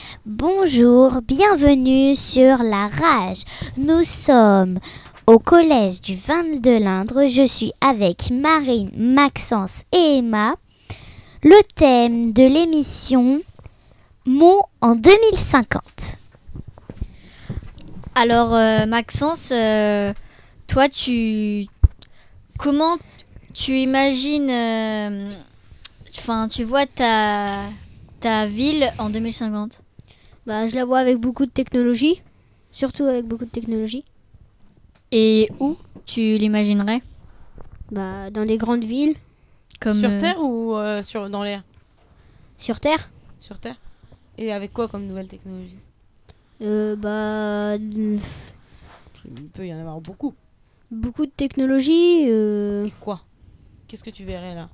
Bonjour, bienvenue sur La Rage. Nous sommes au collège du 22 l'Indre. Je suis avec Marine, Maxence et Emma. Le thème de l'émission, mots en 2050. Alors Maxence, toi comment tu imagines, tu vois ta ville en 2050? Je la vois avec beaucoup de technologie, surtout avec beaucoup de technologie. Et où tu l'imaginerais? Dans les grandes villes. Comme Sur Terre ou dans l'air? Sur Terre. Sur Terre. Et avec quoi comme nouvelle technologie? Il peut y en avoir beaucoup. Beaucoup de technologie. Et quoi? Qu'est-ce que tu verrais là?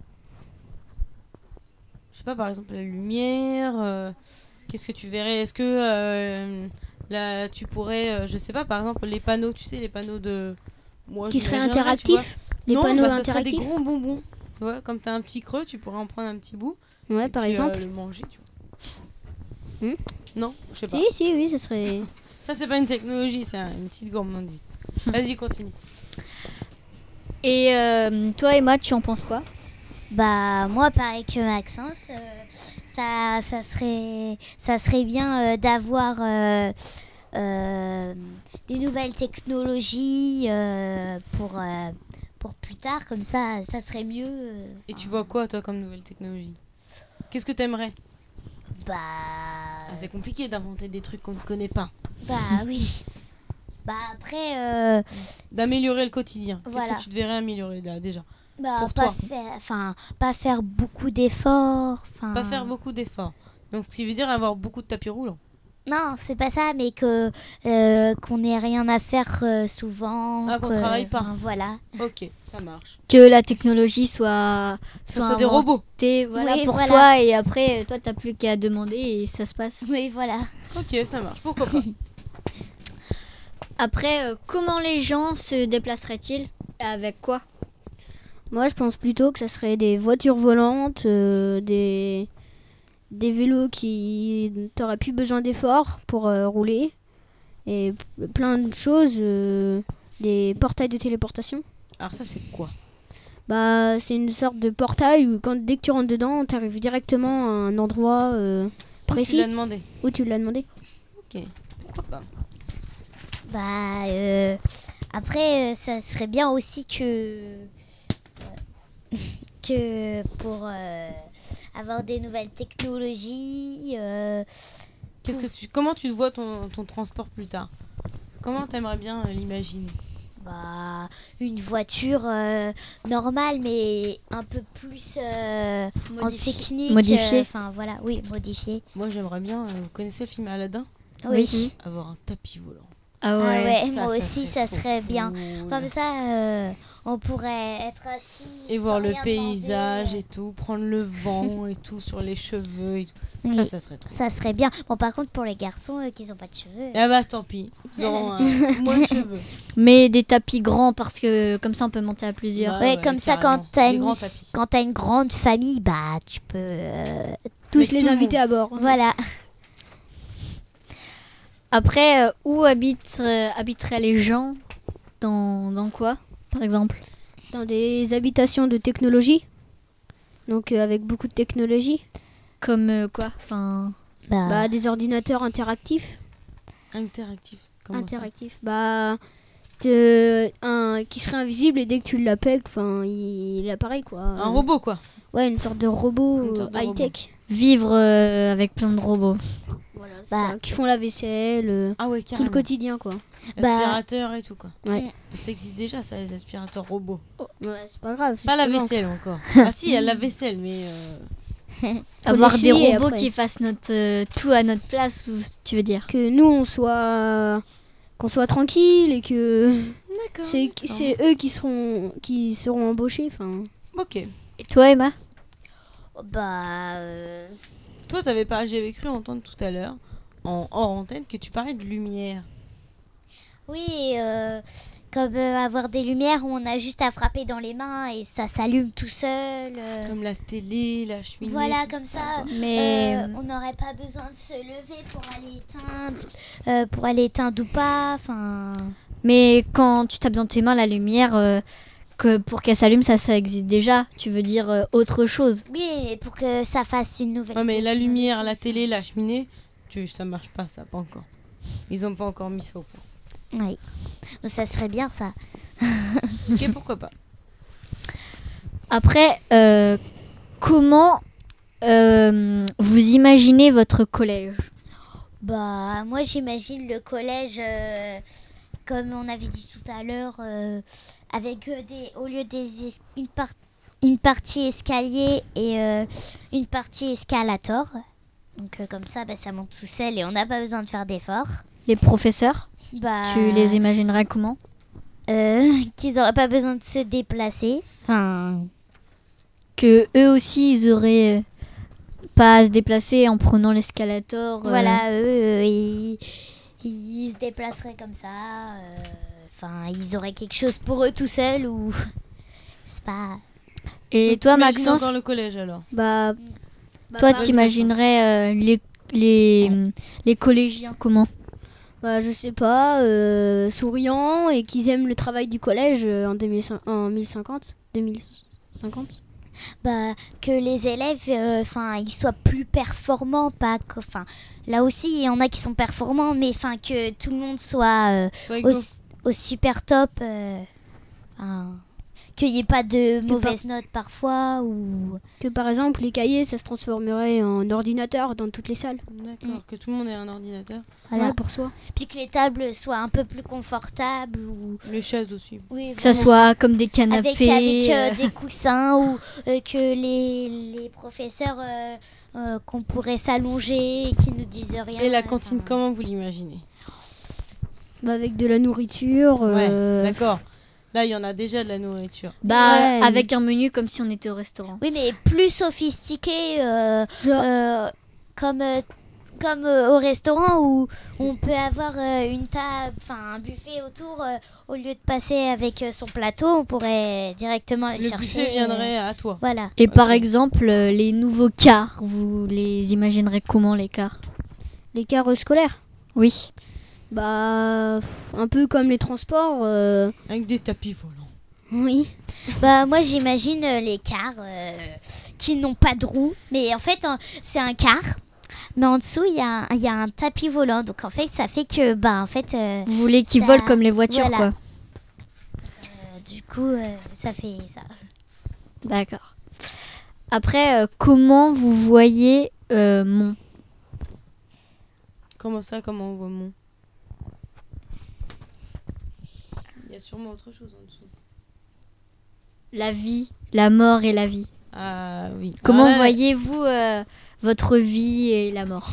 Je sais pas, par exemple la lumière. Qu'est-ce que tu verrais? Est-ce que là tu pourrais, je sais pas, par exemple les panneaux, tu sais, les panneaux de... Moi, qui seraient j'imaginerais, interactifs? Les panneaux ça serait interactifs. des gros bonbons. Tu vois, comme t'as un petit creux, tu pourrais en prendre un petit bout. Ouais, et par puis, exemple. le manger, tu vois. Non, je sais pas. Oui, ça serait... Ça, c'est pas une technologie, c'est une petite gourmandise. Vas-y, continue. Et toi Emma, tu en penses quoi? Moi, pareil que Maxence, ça serait bien d'avoir des nouvelles technologies pour plus tard, comme ça serait mieux. Et tu vois quoi, toi, comme nouvelle technologie? Qu'est-ce que t'aimerais? C'est compliqué d'inventer des trucs qu'on ne connaît pas. Oui. Après... D'améliorer le quotidien. Voilà. Qu'est-ce que tu devrais améliorer là, déjà? Pour pas toi. Pas faire beaucoup d'efforts. Pas faire beaucoup d'efforts. Donc, ce qui veut dire avoir beaucoup de tapis roulants. Non, c'est pas ça, mais qu'on n'ait rien à faire souvent. Qu'on travaille pas. Voilà. Ok, ça marche. Que la technologie soit des robots. Voilà, oui, pour voilà. toi, et après, toi, t'as plus qu'à demander et ça se passe. Oui, voilà. Ok, ça marche. Pourquoi pas? Après, comment les gens se déplaceraient-ils? Avec quoi? Moi, je pense plutôt que ça serait des voitures volantes, des vélos qui t'aurais plus besoin d'efforts pour rouler, et plein de choses, des portails de téléportation. Alors ça, c'est quoi? C'est une sorte de portail où dès que tu rentres dedans, tu arrives directement à un endroit précis. Où tu l'as demandé? Où tu l'as demandé. Ok, pourquoi pas? Après, ça serait bien aussi que pour avoir des nouvelles technologies. Comment tu vois ton transport plus tard? Comment t'aimerais bien l'imaginer? Une voiture normale, mais un peu plus en technique. Modifiée. Modifiée. Moi, j'aimerais bien... vous connaissez le film Aladdin? Oui. Avoir un tapis volant. Ah ouais. Moi aussi, ça serait bien. Comme ça, on pourrait être assis et sans voir le rien paysage demander. et tout, prendre le vent et tout sur les cheveux et tout. Oui. Ça serait trop. Ça serait bien. Bon, par contre, pour les garçons qui n'ont pas de cheveux... Tant pis. Ils auront moins de cheveux. Mais des tapis grands, parce que comme ça, on peut monter à plusieurs. Comme ça, quand t'as une grande famille, tu peux... tous les inviter à bord. Voilà. Après, où habiteraient les gens? Dans quoi, par exemple? Dans des habitations de technologie. Donc avec beaucoup de technologie. Comme quoi? Des ordinateurs interactifs. Interactifs. Comment interactifs. Qui serait invisible, et dès que tu l'appelles, il apparaît, quoi. Un robot, quoi. Ouais, une sorte de robot high-tech. Vivre avec plein de robots. Voilà, qui font la vaisselle, tout le quotidien, quoi. Aspirateur et tout, quoi. Ouais. Ça existe déjà, ça, les aspirateurs robots. Ouais, c'est pas grave. Pas la vaisselle encore. Si, il y a la vaisselle, mais... Avoir des robots après. qui fassent tout à notre place, ou tu veux dire? Que nous, qu'on soit tranquille, et que... D'accord. C'est eux qui seront embauchés, Ok. Et toi, Emma? Toi, j'avais cru entendre tout à l'heure, hors antenne, que tu parlais de lumière. Oui, comme avoir des lumières où on a juste à frapper dans les mains et ça s'allume tout seul. Comme la télé, la cheminée. Voilà, tout comme ça. Mais On n'aurait pas besoin de se lever pour aller éteindre ou pas. Enfin, Mais quand tu tapes dans tes mains la lumière, que pour qu'elle s'allume, ça existe déjà. Tu veux dire autre chose. oui, pour que ça fasse une nouvelle. Ouais, mais la technologie. lumière, la télé, la cheminée, ça marche pas, ça, pas encore. Ils ont pas encore mis ça au point. Oui. Donc, ça serait bien ça. Ok, pourquoi pas. Après, comment vous imaginez votre collège? Bah, moi j'imagine le collège, comme on avait dit tout à l'heure, avec au lieu une partie escalier et une partie escalator. Donc comme ça, ça monte tout seul et on n'a pas besoin de faire d'efforts. Les professeurs, Bah, tu les imaginerais comment? qu'ils n'auraient pas besoin de se déplacer. Enfin, Que eux aussi, ils auraient pas à se déplacer en prenant l'escalator. voilà, eux, ils se déplaceraient comme ça. Enfin, ils auraient quelque chose pour eux tout seuls ou... C'est pas... Et Donc, toi, t'imagines Maxence, encore le collège alors. Bah, toi, pareil. t'imaginerais les collégiens comment? Bah, je sais pas, souriants et qu'ils aiment le travail du collège en 2050. Bah, que les élèves, ils soient plus performants, pas que, là aussi il y en a qui sont performants, mais que tout le monde soit Toi, Hugo. au super top, qu'il n'y ait pas de mauvaises notes parfois ou Que par exemple, les cahiers, ça se transformerait en ordinateur dans toutes les salles. D'accord, que tout le monde ait un ordinateur. voilà. Ouais, pour soi. Puis que les tables soient un peu plus confortables ou Les chaises aussi. oui, Que ça voilà. soit comme des canapés. avec des coussins ou que les professeurs qu'on pourrait s'allonger et qui nous disent rien. Et la cantine, enfin. comment vous l'imaginez? Bah, avec de la nourriture. Ouais, d'accord. Là, il y en a déjà de la nourriture. Bah, Ouais. avec un menu comme si on était au restaurant. Oui, mais plus sophistiqué, comme au restaurant où on peut avoir une table, un buffet autour, au lieu de passer avec son plateau, on pourrait directement aller Le chercher. buffet viendrait à toi. Voilà. Et par Ok. exemple, les nouveaux cars, vous les imaginerez comment les cars? Les cars scolaires. Oui. Bah, un peu comme les transports. Avec des tapis volants. Oui. Bah moi j'imagine les cars qui n'ont pas de roues, mais en fait c'est un car, mais en dessous il y a un tapis volant, donc en fait ça fait que Vous voulez qu'ils Ça- volent comme les voitures, voilà. quoi. du coup ça fait ça. D'accord. Après, comment vous voyez Mont? Comment ça, comment on voit mon? Il y a sûrement autre chose en dessous. La vie, la mort et la vie. Ah oui. Comment Ah, là, voyez-vous votre vie et la mort?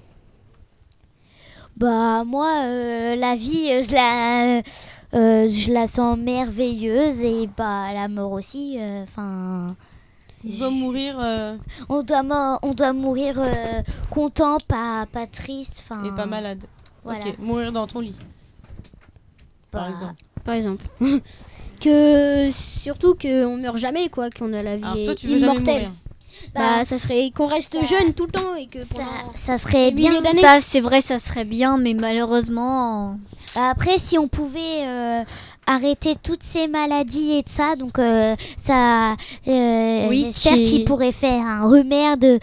Bah moi la vie je la sens merveilleuse et bah la mort aussi. on doit mourir On doit mourir content, pas triste. et pas malade. Voilà. Ok, mourir dans ton lit. Par Bah, exemple. Par exemple. Que surtout qu'on meurt jamais, quoi, qu'on a la vie Alors toi, tu veux jamais immortelle. mourir. Bah, ça serait qu'on reste ça- jeune tout le temps et que pendant... Ça serait des milliers bien. d'années. Ça, c'est vrai, ça serait bien, mais malheureusement... Bah, après, si on pouvait arrêter toutes ces maladies et tout ça, donc ça, Oui, j'espère qui- qu'ils pourraient faire un remède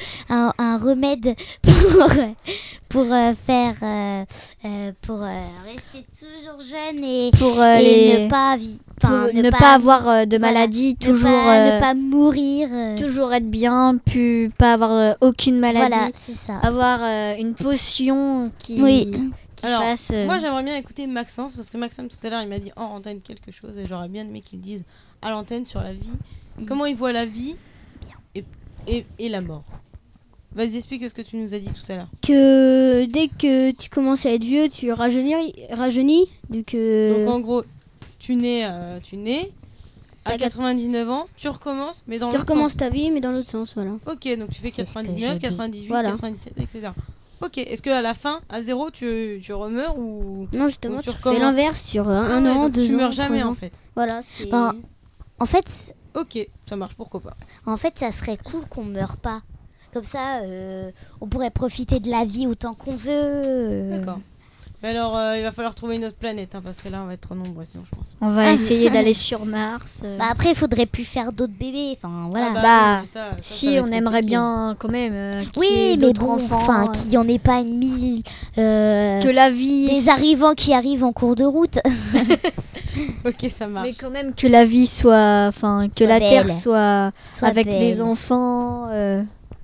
pour rester toujours jeune et Pour ne pas pour ne pas avoir de maladie, toujours, ne pas mourir. toujours être bien, puis pas avoir aucune maladie. Voilà, c'est ça. Avoir une potion qui, Oui. qui Alors, fasse... Moi, j'aimerais bien écouter Maxence parce que Maxence tout à l'heure, il m'a dit en antenne quelque chose et j'aurais bien aimé qu'il dise à l'antenne sur la vie. Comment il voit la vie et la mort. Vas-y, explique ce que tu nous as dit tout à l'heure. Que dès que tu commences à être vieux, tu rajeunis. Donc, Donc en gros, tu nais à T'as 99 ans, tu recommences, mais dans tu l'autre recommences sens. ta vie, mais dans l'autre sens, voilà. Ok, donc tu fais C'est ce que 99, j'ai dit. 98, Voilà. 97, etc. Ok, est-ce qu'à la fin, à 0, tu remeurs ou... Non, justement, Donc, tu tu refais recommences. l'inverse sur Ah un ouais, an, donc 2 tu ans, meurs jamais 3 ans. en fait. Voilà, c'est... Ben, en fait, Ok, ça marche, pourquoi pas. ça serait cool qu'on meure pas. Comme ça, on pourrait profiter de la vie autant qu'on veut. D'accord. Mais alors, il va falloir trouver une autre planète, hein, parce que là, on va être trop nombreux, sinon je pense. On va essayer d'aller sur Mars. Bah après, il faudrait plus faire d'autres bébés. Enfin, voilà. Ah Bah, oui, mais ça si, va on être aimerait compliqué. bien quand même qu'il y Oui, ait mais d'autres bon, enfants. enfin, qu'il n'y en ait pas une mille. Que la vie... Des arrivants qui arrivent en cours de route. Ok, ça Mais marche. quand même que la vie soit... Enfin, que Soit la Terre belle. soit Soit avec belle. des enfants. Belle.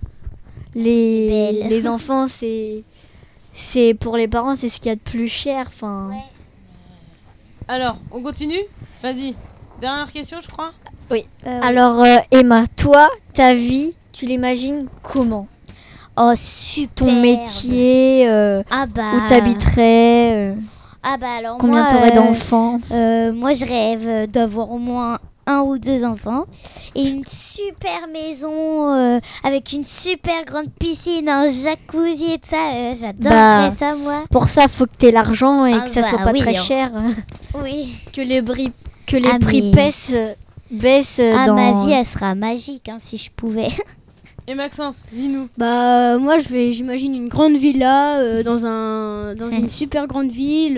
Les enfants, c'est pour les parents, c'est ce qu'il y a de plus cher. Enfin, Alors, on continue? Vas-y. Dernière question, je crois. alors, Emma, toi, ta vie, tu l'imagines comment? Oh, super. Ton métier, Ah bah. où t'habiterais, Ah bah alors combien moi, t'aurais d'enfants? moi, je rêve d'avoir au moins 1 ou 2 enfants et une super maison avec une super grande piscine, un jacuzzi et tout ça. J'adorerais Bah, ça, moi. Pour ça, faut que t'aies l'argent et Ah que ça bah soit pas oui, très hein. cher. Oui. Que les prix Ah, mais- baissent Ah, dans... ma vie, elle sera magique hein, si je pouvais. Et Maxence, dis-nous. Bah moi j'imagine une grande villa dans une super grande ville.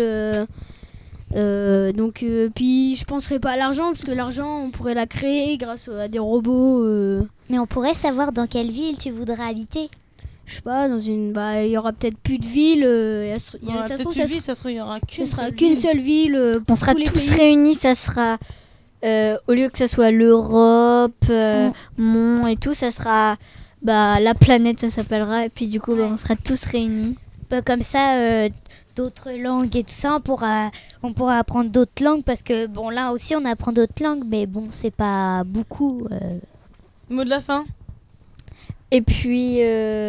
Donc puis je penserais pas à l'argent parce que l'argent on pourrait la créer grâce à des robots. Mais on pourrait savoir dans quelle ville tu voudrais habiter. Je sais pas il y aura peut-être plus de villes. Il y aura peut-être une ville, ça se trouve, il y aura ça qu'une sera seule qu'une ville. seule ville. On Pour sera tous les tous pays. réunis, ça sera... au lieu que ça soit l'Europe, Mont et tout, ça sera... Bah, la planète, ça s'appellera. Et puis du coup, bah, on sera tous réunis. Bah, comme ça, d'autres langues et tout ça, on pourra apprendre d'autres langues parce que bon là aussi on apprend d'autres langues, mais bon c'est pas beaucoup. Mot de la fin. Et puis...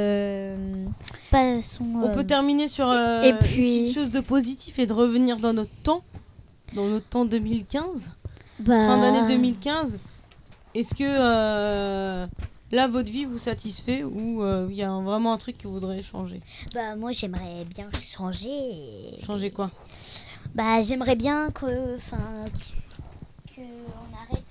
On peut terminer sur et puis- une petite chose de positif et de revenir dans notre temps 2015, fin d'année 2015. Est-ce que là votre vie vous satisfait ou il y a vraiment un truc que vous voudriez changer? Bah moi j'aimerais bien changer. Changer quoi? Bah j'aimerais bien que on arrête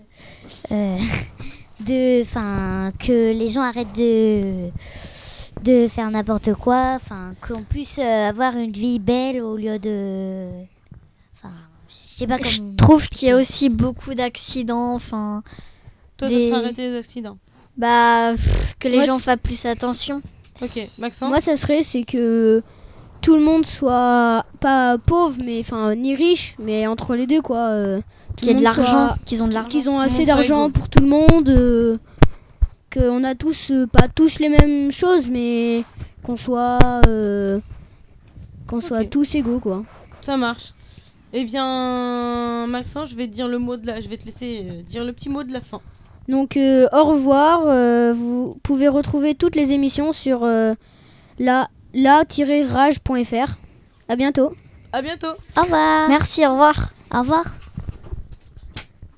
que les gens arrêtent de faire n'importe quoi, qu'on puisse avoir une vie belle au lieu de je sais pas Je comment trouve qu'il y a aussi beaucoup d'accidents. Enfin, Toi, Des- ça serait arrêter les accidents. bah, que les Moi, gens fassent plus attention. Ok, Maxence. Moi ça serait c'est que tout le monde soit pas pauvre mais enfin ni riche mais entre les deux quoi. Qu'il y ait de l'argent, qu'ils ont de l'argent. Qu'ils ont Tout le assez monde soit d'argent égaux. pour tout le monde, qu'on a tous pas tous les mêmes choses mais qu'on soit Ok. tous égaux quoi. Ça marche. Eh bien, Maxence, je vais te dire je vais te laisser dire le petit mot de la fin. Donc au revoir, vous pouvez retrouver toutes les émissions sur la-rage.fr. À bientôt. À bientôt. Au revoir. Merci, au revoir. Au revoir.